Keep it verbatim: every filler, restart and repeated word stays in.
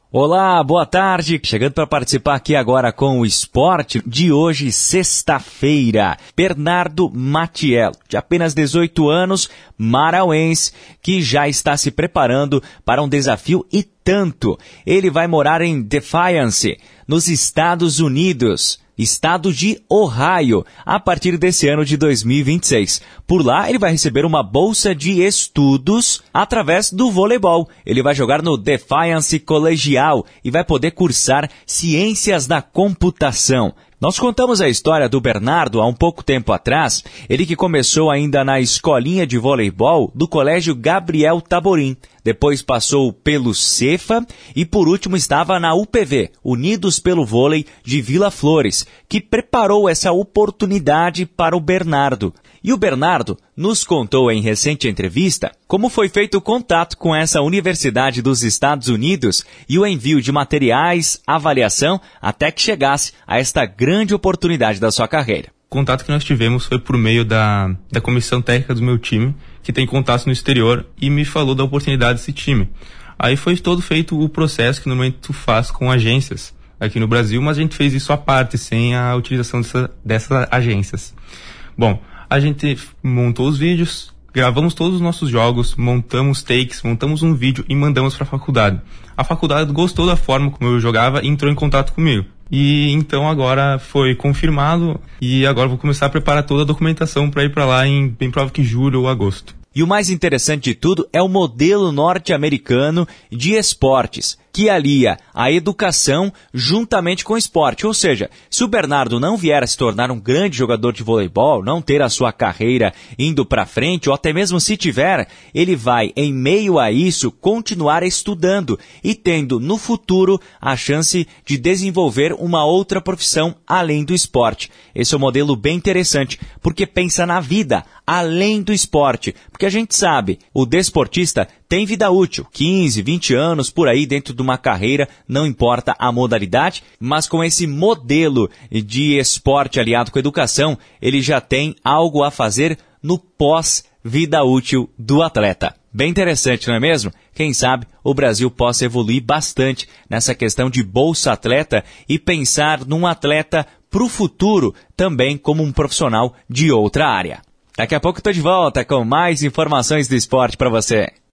Olá, boa tarde. Chegando para participar aqui agora com o esporte de hoje, sexta-feira. Bernardo Matiello, de apenas dezoito anos, marauense, que já está se preparando para um desafio e tanto. Ele vai morar em Defiance, nos Estados Unidos, estado de Ohio, a partir desse ano de dois mil e vinte e seis. Por lá, ele vai receber uma bolsa de estudos através do voleibol. Ele vai jogar no Defiance Colegial e vai poder cursar Ciências da Computação. Nós contamos a história do Bernardo há um pouco tempo atrás, ele que começou ainda na escolinha de voleibol do Colégio Gabriel Taborim. Depois passou pelo Cefa e por último estava na U P V, Unidos pelo Vôlei de Vila Flores, que preparou essa oportunidade para o Bernardo. E o Bernardo nos contou em recente entrevista como foi feito o contato com essa Universidade dos Estados Unidos e o envio de materiais, avaliação, até que chegasse a esta grande oportunidade da sua carreira. O contato que nós tivemos foi por meio da, da comissão técnica do meu time, que tem contato no exterior, e me falou da oportunidade desse time. Aí foi todo feito o processo que normalmente tu faz com agências aqui no Brasil, mas a gente fez isso à parte, sem a utilização dessa, dessas agências. Bom, a gente montou os vídeos, gravamos todos os nossos jogos, montamos takes, montamos um vídeo e mandamos para a faculdade. A faculdade gostou da forma como eu jogava e entrou em contato comigo. E então agora foi confirmado e agora vou começar a preparar toda a documentação para ir para lá em bem provável que julho ou agosto. E o mais interessante de tudo é o modelo norte-americano de esportes, que alia a educação juntamente com o esporte. Ou seja, se o Bernardo não vier a se tornar um grande jogador de voleibol, não ter a sua carreira indo para frente, ou até mesmo se tiver, ele vai, em meio a isso, continuar estudando e tendo no futuro a chance de desenvolver uma outra profissão além do esporte. Esse é um modelo bem interessante, porque pensa na vida além do esporte. Porque a gente sabe, o desportista tem vida útil, quinze, vinte anos por aí dentro de uma carreira, não importa a modalidade, mas com esse modelo de esporte aliado com a educação, ele já tem algo a fazer no pós-vida útil do atleta. Bem interessante, não é mesmo? Quem sabe o Brasil possa evoluir bastante nessa questão de Bolsa Atleta e pensar num atleta para o futuro também como um profissional de outra área. Daqui a pouco estou de volta com mais informações do esporte para você.